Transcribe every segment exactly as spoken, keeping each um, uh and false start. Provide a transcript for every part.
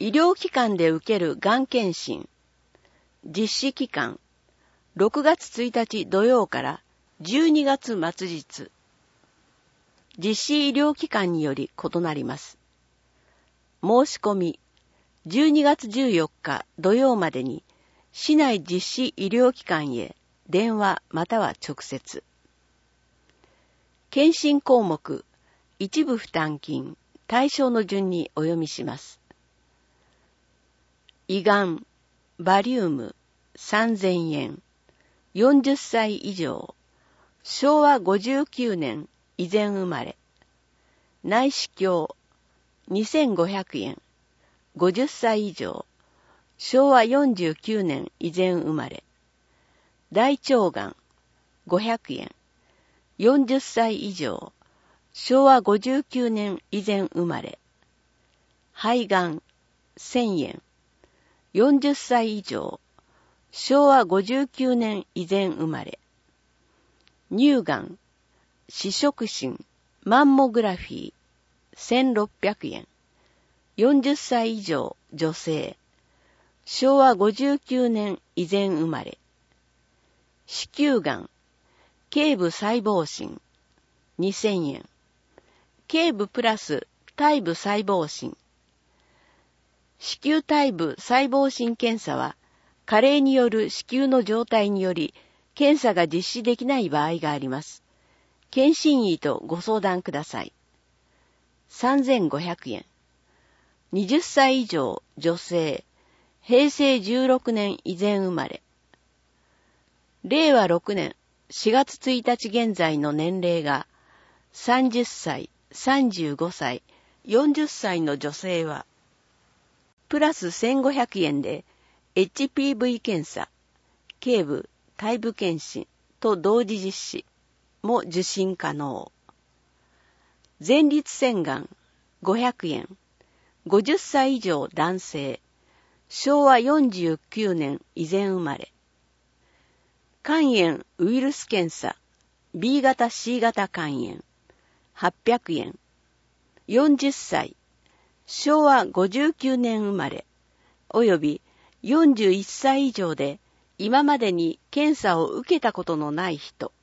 医療機関で受けるがん検診。実施期間、ろくがつついたち土曜からじゅうにがつ末日。実施医療機関により異なります。申し込み、じゅうにがつじゅうよっか土曜までに、市内実施医療機関へ電話または直接。検診項目、一部負担金、対象の順にお読みします。胃がん、バリウム、さんぜんえん。よんじゅっさい以上。しょうわごじゅうきゅうねん以前生まれ。内視鏡、にせんごひゃくえん。ごじゅっさい以上。しょうわよんじゅうきゅうねん以前生まれ。大腸がん、ごひゃくえん。よんじゅっさい以上。しょうわごじゅうきゅうねん以前生まれ。肺がん、せんえん。よんじゅっさい以上。しょうわごじゅうきゅうねん以前生まれ。乳がん、視触診、マンモグラフィー、せんろっぴゃくえん。よんじゅっさい以上、女性。しょうわごじゅうきゅうねん以前生まれ。子宮がん、頸部細胞診、にせんえん。頸部プラス体部細胞診。子宮体部細胞診検査は、加齢による子宮の状態により、検査が実施できない場合があります。検診医とご相談ください。さんぜんごひゃくえん。はたち以上、女性。へいせいじゅうろくねん以前生まれ。れいわろくねんしがつついたち現在の年齢が、さんじゅっさい、さんじゅうごさい、よんじゅっさいの女性は、プラスせんごひゃくえんで エイチピーブイ 検査、頸部、体部検診と同時実施も受診可能。前立腺がん、ごひゃくえん。ごじゅっさい以上男性。しょうわよんじゅうきゅうねん以前生まれ。肝炎ウイルス検査、ビーがた シーがた肝炎、はっぴゃくえん。よんじゅっさい。しょうわごじゅうきゅうねん生まれ、およびよんじゅういっさい以上で今までに検査を受けたことのない人。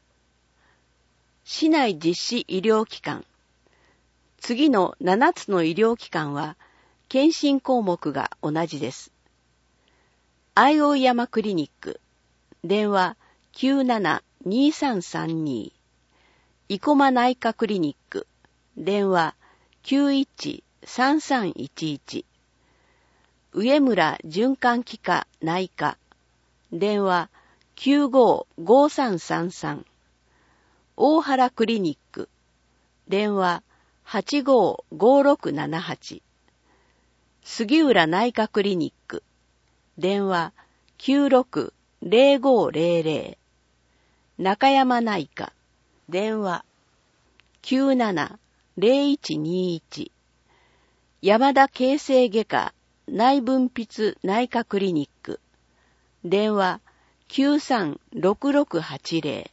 市内実施医療機関。次のななつの医療機関は検診項目が同じです。愛追山クリニック。電話 きゅうななにさんさんに。生駒内科クリニック。電話 きゅういちさんさんいちいち。上村循環器科内科。電話 きゅうごごさんさんさん。大原クリニック。電話 はちごごろくななはち。杉浦内科クリニック。電話 きゅうろくぜろごぜろぜろ。中山内科。電話 きゅうななぜろいちにいち。山田形成外科内分泌内科クリニック。電話 きゅうさんろくろくはちぜろ。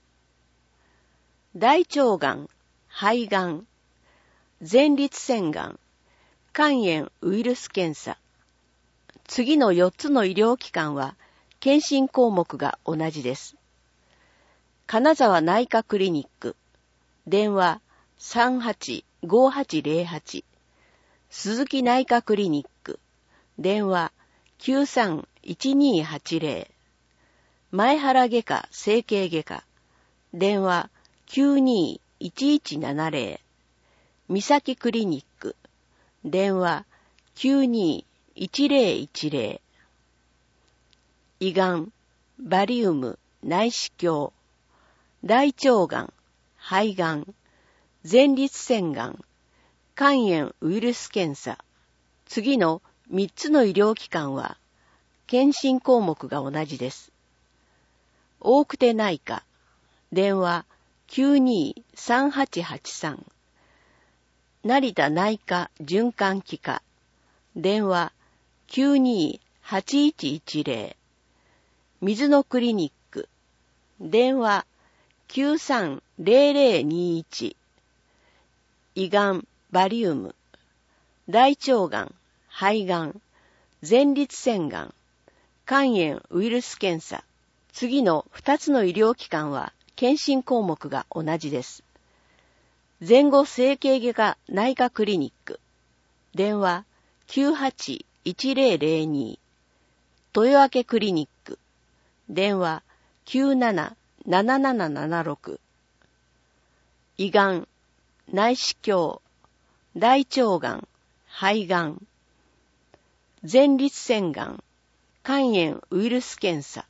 大腸がん、肺がん、前立腺がん、肝炎ウイルス検査。次のよっつの医療機関は検診項目が同じです。金沢内科クリニック。電話 さんはちごはちぜろはち。鈴木内科クリニック。電話 きゅうさんいちにはちぜろ。前原外科整形外科。電話 きゅうにいちいちななぜろ。三崎クリニック。電話 きゅうにいちぜろいちぜろ。胃がん、バリウム、内視鏡。大腸がん、肺がん、前立腺がん、肝炎ウイルス検査。次のみっつの医療機関は、検診項目が同じです。大久手内科。電話 きゅうにさんはちはちさん。成田内科循環器科。電話 きゅうにはちいちいちぜろ。水野クリニック。電話きゅうさんぜろぜろにいち。胃がん、バリウム、大腸がん、 肺がん、前立腺がん、肝炎ウイルス検査、次のふたつの医療機関は検診項目が同じです。前後整形外科内科クリニック、電話 きゅうはちいちぜろぜろに、豊明クリニック、電話 きゅうなななななななろく、胃がん、内視鏡、大腸がん、肺がん、前立腺がん、肝炎ウイルス検査、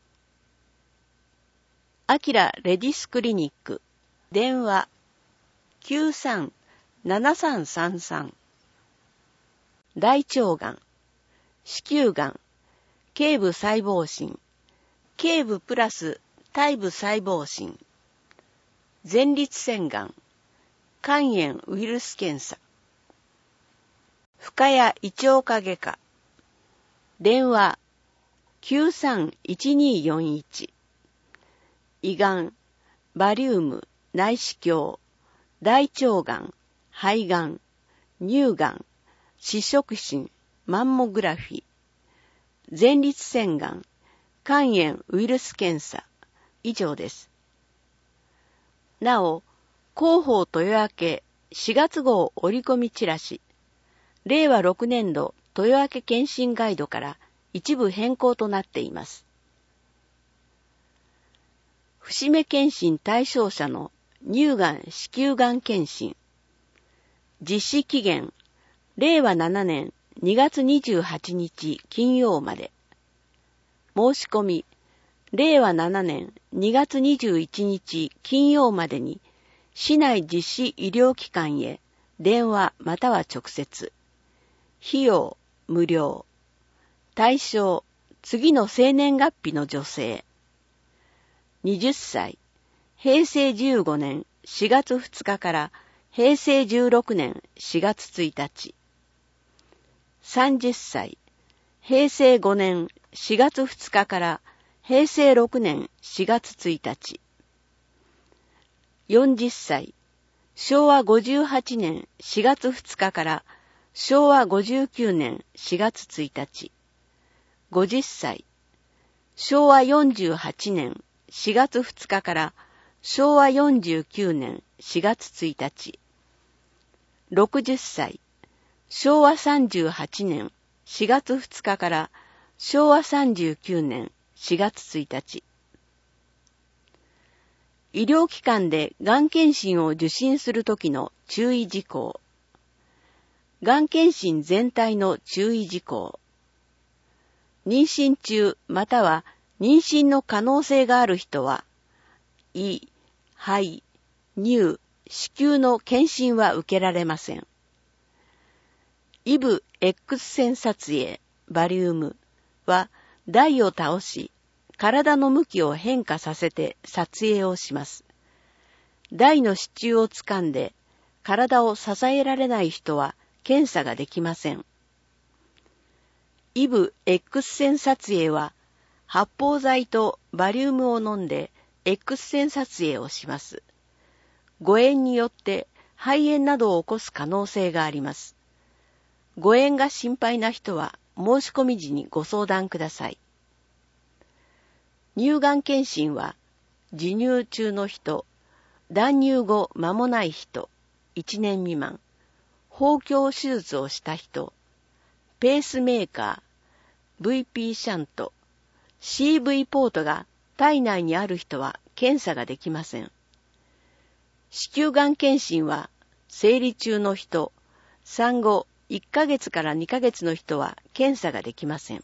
アキラレディスクリニック、電話 きゅうさんななさんさんさん、大腸がん、子宮がん、頸部細胞診、頸部プラス体部細胞診、前立腺がん、肝炎ウイルス検査、深谷胃腸科外科、電話 きゅうさんいちによんいち、胃がん、バリウム、内視鏡、大腸がん、肺がん、乳がん、脂触診、マンモグラフィー、前立腺がん、肝炎ウイルス検査、以上です。なお、広報豊明しがつ号折り込みチラシ、れいわろくねんど豊明検診ガイドから一部変更となっています。節目検診対象者の乳がん・子宮がん検診。実施期限、れいわななねんにがつにじゅうはちにち金曜まで。申し込み、れいわななねんにがつにじゅういちにち金曜までに、市内実施医療機関へ電話または直接。費用、無料。対象、次の生年月日の女性。はたち、へいせいじゅうごねんしがつふつかからへいせいじゅうろくねんしがつついたち。さんじゅっさい、へいせいごねんしがつふつかからへいせいろくねんしがつついたち。よんじゅっさい、しょうわごじゅうはちねんしがつふつかからしょうわごじゅうきゅうねんしがつついたち。ごじゅっさい、しょうわよんじゅうはちねんしがつふつかからしょうわよんじゅうきゅうねんしがつついたち。ろくじゅっさい、しょうわさんじゅうはちねんしがつふつかからしょうわさんじゅうきゅうねんしがつついたち。医療機関でがん検診を受診するときの注意事項。がん検診全体の注意事項。妊娠中または妊娠の可能性がある人は、胃、肺、乳、子宮の検診は受けられません。胃部 X 線撮影、バリウムは台を倒し、体の向きを変化させて撮影をします。台の支柱を掴んで体を支えられない人は検査ができません。胃部 X 線撮影は発泡剤とバリウムを飲んで X 線撮影をします。誤嚥によって肺炎などを起こす可能性があります。誤嚥が心配な人は申し込み時にご相談ください。乳がん検診は授乳中の人、断乳後間もない人、いちねん未満、包協手術をした人、ペースメーカー、ブイピー シャント、シーブイ ポートが体内にある人は検査ができません。子宮がん検診は生理中の人、産後いっかげつからにかげつの人は検査ができません。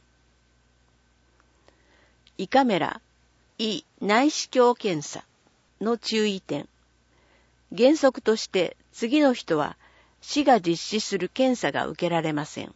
胃カメラ、胃内視鏡検査の注意点。原則として次の人は市が実施する検査が受けられません。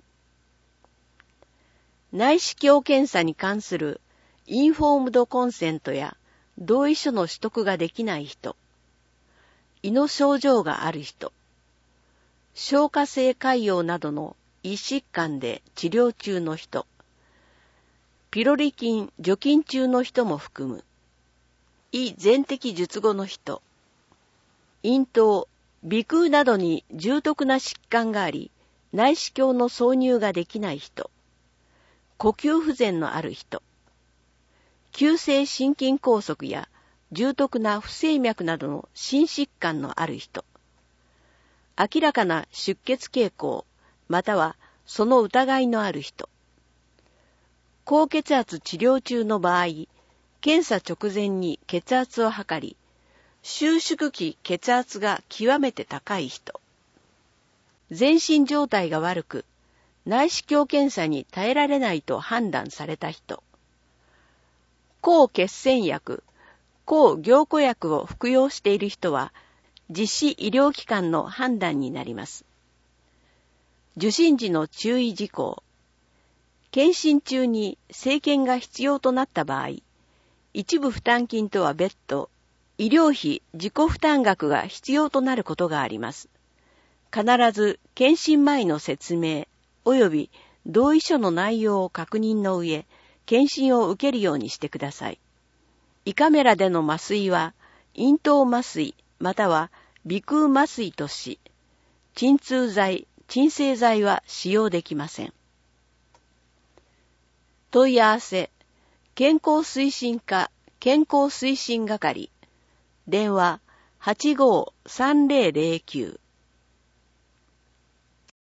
内視鏡検査に関するインフォームドコンセントや同意書の取得ができない人、胃の症状がある人、消化性潰瘍などの胃疾患で治療中の人、ピロリ菌除菌中の人も含む、胃全摘術後の人、咽頭、鼻腔などに重篤な疾患があり、 内視鏡の挿入ができない人、呼吸不全のある人、急性心筋梗塞や重篤な不整脈などの心疾患のある人、明らかな出血傾向、またはその疑いのある人、高血圧治療中の場合、検査直前に血圧を測り、収縮期血圧が極めて高い人、全身状態が悪く、内視鏡検査に耐えられないと判断された人、抗血栓薬、抗凝固薬を服用している人は、実施医療機関の判断になります。受診時の注意事項。検診中に生検が必要となった場合、一部負担金とは別途、医療費自己負担額が必要となることがあります。必ず検診前の説明及び同意書の内容を確認の上、検診を受けるようにしてください。胃カメラでの麻酔は、咽頭麻酔または鼻腔麻酔とし、鎮痛剤、鎮静剤は使用できません。問い合わせ、健康推進課健康推進係、電話 はちごーさんぜろぜろきゅう